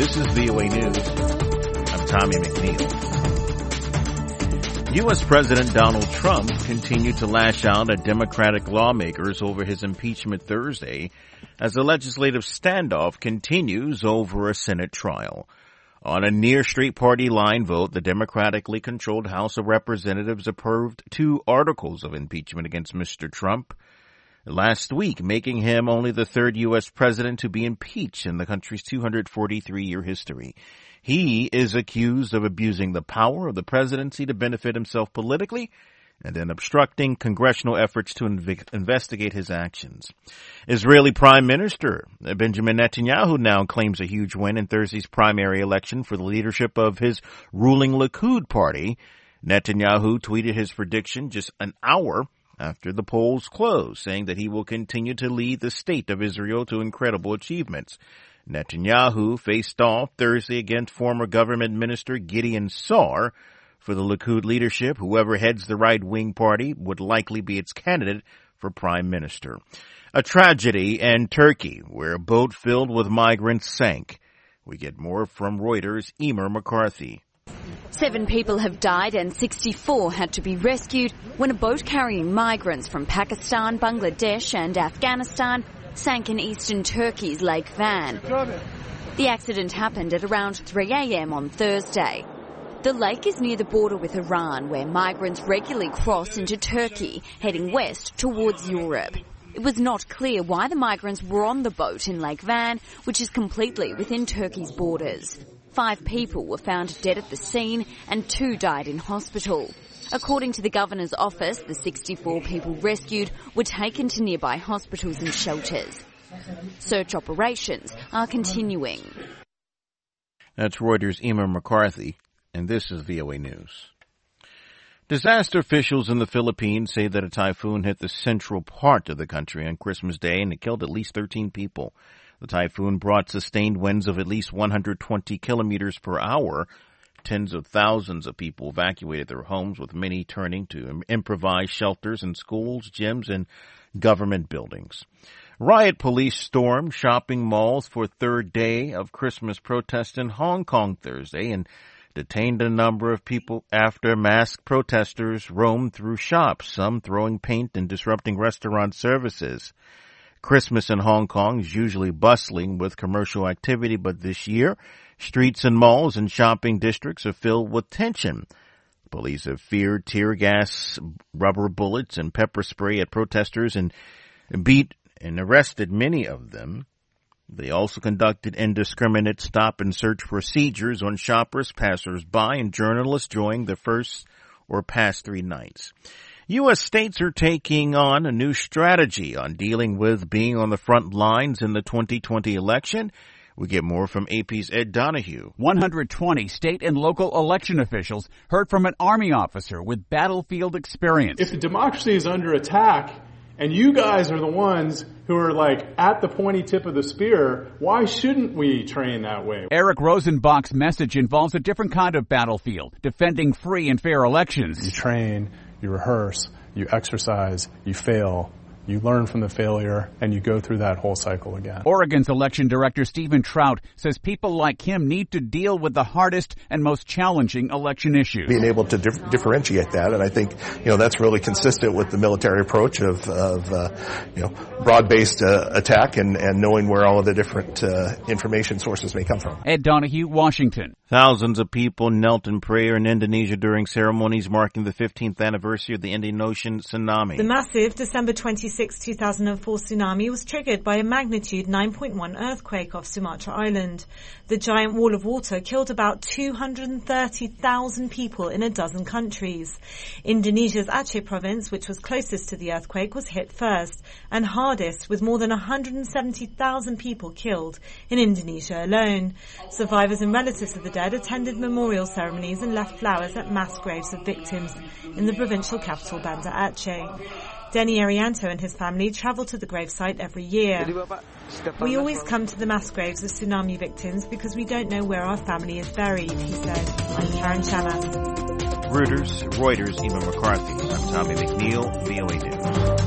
This is VOA News. I'm Tommy McNeil. U.S. President Donald Trump continued to lash out at Democratic lawmakers over his impeachment Thursday as the legislative standoff continues over a Senate trial. On a near-straight party line vote, the democratically controlled House of Representatives approved 2 articles of impeachment against Mr. Trump last week, making him only the 3rd U.S. president to be impeached in the country's 243-year history. He is accused of abusing the power of the presidency to benefit himself politically and then obstructing congressional efforts to investigate his actions. Israeli Prime Minister Benjamin Netanyahu now claims a huge win in Thursday's primary election for the leadership of his ruling Likud party. Netanyahu tweeted his prediction just an hour after the polls closed, saying that he will continue to lead the state of Israel to incredible achievements. Netanyahu faced off Thursday against former government minister Gideon Sa'ar for the Likud leadership. Whoever heads the right-wing party would likely be its candidate for prime minister. A tragedy in Turkey, where a boat filled with migrants sank. We get more from Reuters' Emer McCarthy. 7 people have died and 64 had to be rescued when a boat carrying migrants from Pakistan, Bangladesh and Afghanistan sank in eastern Turkey's Lake Van. The accident happened at around 3 a.m. on Thursday. The lake is near the border with Iran, where migrants regularly cross into Turkey, heading west towards Europe. It was not clear why the migrants were on the boat in Lake Van, which is completely within Turkey's borders. 5 people were found dead at the scene and 2 died in hospital. According to the governor's office, the 64 people rescued were taken to nearby hospitals and shelters. Search operations are continuing. That's Reuters' Emer McCarthy, and this is VOA News. Disaster officials in the Philippines say that a typhoon hit the central part of the country on Christmas Day and it killed at least 13 people. The typhoon brought sustained winds of at least 120 kilometers per hour. Tens of thousands of people evacuated their homes, with many turning to improvised shelters in schools, gyms, and government buildings. Riot police stormed shopping malls for 3rd day of Christmas protests in Hong Kong Thursday and detained a number of people after masked protesters roamed through shops, some throwing paint and disrupting restaurant services. Christmas in Hong Kong is usually bustling with commercial activity, but this year, streets and malls and shopping districts are filled with tension. Police have feared tear gas, rubber bullets, and pepper spray at protesters and beat and arrested many of them. They also conducted indiscriminate stop and search procedures on shoppers, passers-by, and journalists during the first or past 3 nights. U.S. states are taking on a new strategy on dealing with being on the front lines in the 2020 election. We get more from AP's Ed Donahue. 120 state and local election officials heard from an Army officer with battlefield experience. If the democracy is under attack, and you guys are the ones who are like at the pointy tip of the spear, why shouldn't we train that way? Eric Rosenbach's message involves a different kind of battlefield, defending free and fair elections. You train, you rehearse, you exercise, you fail, you learn from the failure, and you go through that whole cycle again. Oregon's election director Stephen Trout says people like him need to deal with the hardest and most challenging election issues. Being able to differentiate that, and I think that's really consistent with the military approach of broad-based attack and knowing where all of the different information sources may come from. Ed Donahue, Washington. Thousands of people knelt in prayer in Indonesia during ceremonies marking the 15th anniversary of the Indian Ocean tsunami. The massive December 26, 2004 tsunami was triggered by a magnitude 9.1 earthquake off Sumatra Island. The giant wall of water killed about 230,000 people in a dozen countries. Indonesia's Aceh province, which was closest to the earthquake, was hit first and hardest, with more than 170,000 people killed in Indonesia alone. Survivors and relatives of the dead attended memorial ceremonies and left flowers at mass graves of victims in the provincial capital Banda Aceh. Denny Arianto and his family travel to the gravesite every year. We always come to the mass graves of tsunami victims because we don't know where our family is buried, he said. I'm Karen Chanas. Reuters, Emer McCarthy. I'm Tommy McNeil, VOA News.